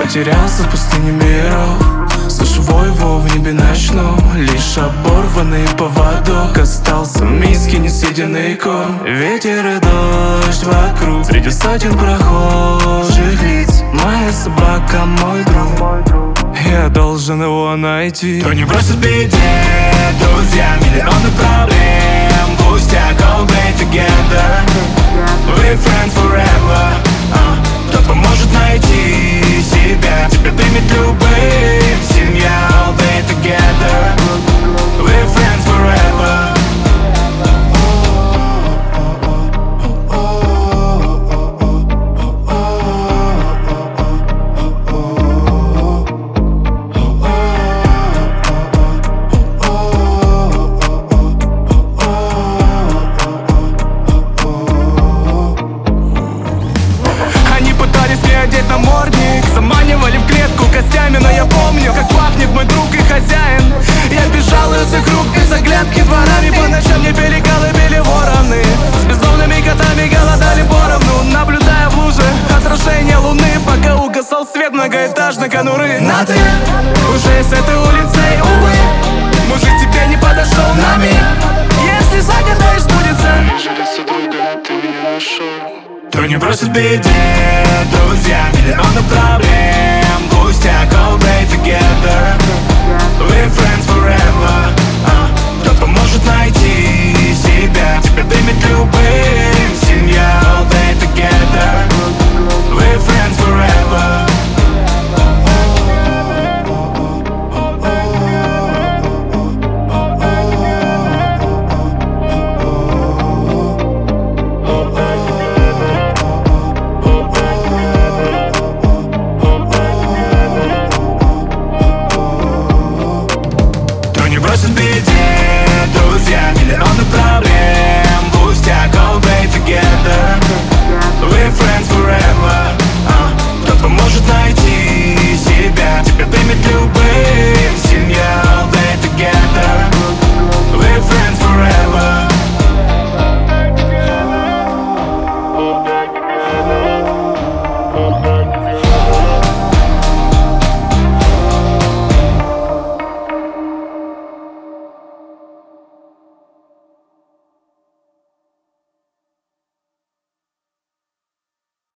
Потерялся в пустыне миров, слышу вой его в небе ночном. Лишь оборванный поводок остался, миски несъеденный корм. Ветер и дождь вокруг, среди сотен прохожих лиц. Моя собака, мой друг, я должен его найти. Кто не бросит в беде, друзья, миллионы проблем. Пустяк, all day together, we friends forever. Кто поможет найти себя, тебя примет любым. Семья, all day together, we friends forever. Одеть намордник, заманивали в клетку костями. Но я помню, как пахнет мой друг и хозяин. Я бежал из их рук без оглядки дворами. По ночам мне пели колыбели вороны. С бездомными котами голодали поровну, наблюдая в луже отражение луны, пока угасал свет многоэтажной конуры. На ты уже с этой улицей, увы, мужик тебе не подошел на миг. Если загадаешь, сбудется. Вижу лицо друга, ты меня нашел. Кто не бросит в беде, друзья, миллионы проблем.